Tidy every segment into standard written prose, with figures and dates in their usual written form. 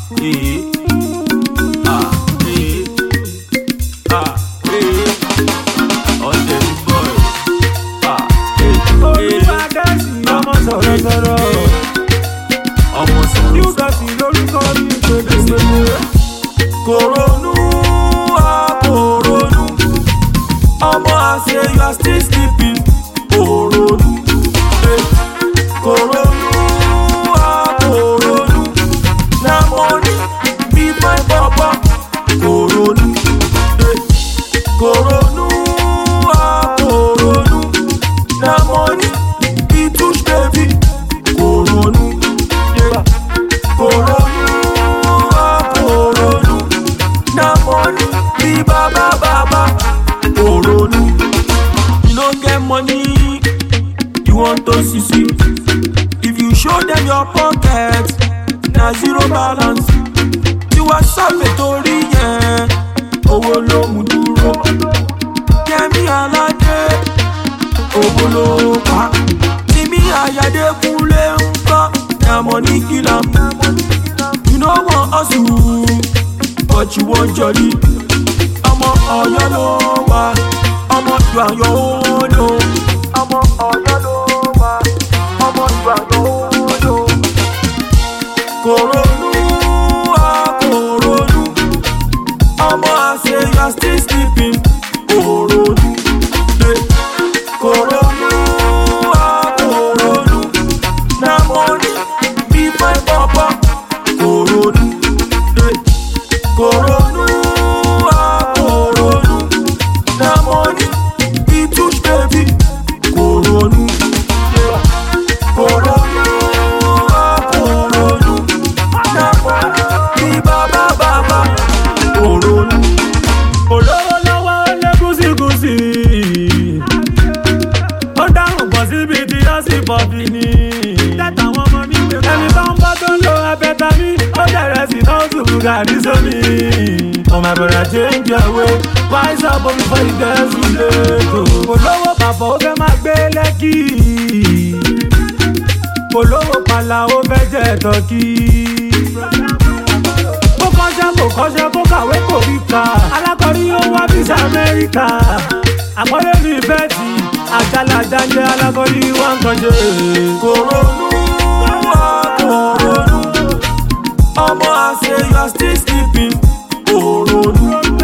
Eh, ah, eh, ah, on the boy. Ah, Olúwadẹ́sì ọmọ sọ̀rọ̀sọ̀rọ̀. ọmọ sọ̀rọ̀. Yúgọ̀sì lórúkọ ní ìpele. Koronu, koronu. Omo, I say you are still sleeping. Koronu, koronu, koronu. Na money be my papa. Koronu, koronu, koronu. Na money be touch baby. Koronu, koronu, koronu. Na money be baba baba. Koronu. You no get money, you want to see. If you show them your pocket, na zero balance. You are savage tori yen, owó ló mú dúró. Kẹ́mi aládé, owó ló pa. Tìmí àyàdé kúnlé ńkọ́, na money kill am. You no wan hustle, but you wan jolly. Ọmọ Ọ̀yọ́ ló wà, ọmọ ju àyọ̀ òòlò. Ọmọ Ọ̀yọ́ ló wà, ọmọ ju àyọ̀ òòlò. Koronu, koronu. Ọmọ I say you are still sleeping. Koronu, koronu, koronu. Na money be my papa. Koronu, koronu. Na money be touch baby. Koronu, koronu, koronu. Na money be baba baba. Koronu. Olówó lọ́wọ́ lẹ́gúsígúsí. Ó dáhùn pọ̀ síbi tí ó sì pọ̀ bí ní. Tẹ́tà wọn mọ ní pé ẹni tó ń bá tó ń lo abẹ́tàmí. Ó bẹ̀rẹ̀ sí náà tùbù gàrí sómi. Oh my brother, change your way. Wise up before you get too late. Olówó pàpọ̀ ó fẹ́ máa gbé lẹ́kì. Olówó pàlà ó fẹ́ jẹ tọ́kì. Ó kọ́ṣẹ́ kò kọ́ṣẹ́ kó kàwé kò rí ka. Alákọ̀rí ó wá bí sí Amẹ́ríkà. Àkọ́lé ní bẹ́ẹ̀tì, àjàlájà ń jẹ́ alákọ̀rí wá ń kọ́ṣẹ́. Koronu, koronu. Omo, I say you are still sleeping. Koronu,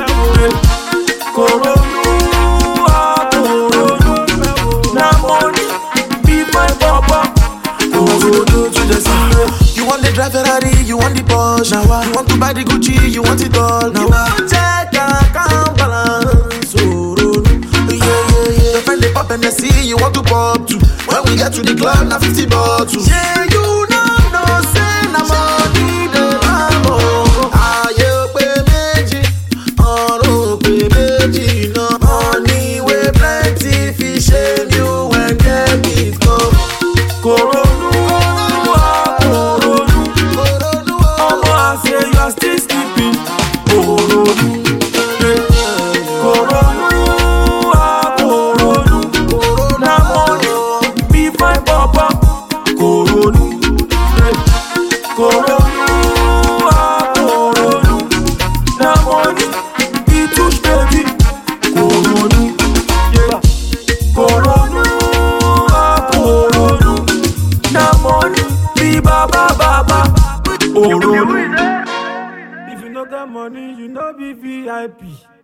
koronu, koronu. Na money be my papa. Koronu to the sea. You want the drive Ferrari, you want the Porsche. You want to buy the Gucci, you want it all. You want check account balance. Your friend they pop and they see you want to pop too. When we get to the club, now 50 bottles. Yeah, you know, say na money the lamo. Aye pe meji, ọ̀run pe meji na. Money we plenty, fish and you and get it go. Koronu, koronu. Omo, I say you are still sleeping. Koronu, koronu, koronu. Na money be my papa. Koronu, koronu, koronu. Na money be touch baby. Koronu, koronu, koronu. Na money be baba baba. Koronu. If you no get money, you no be VIP.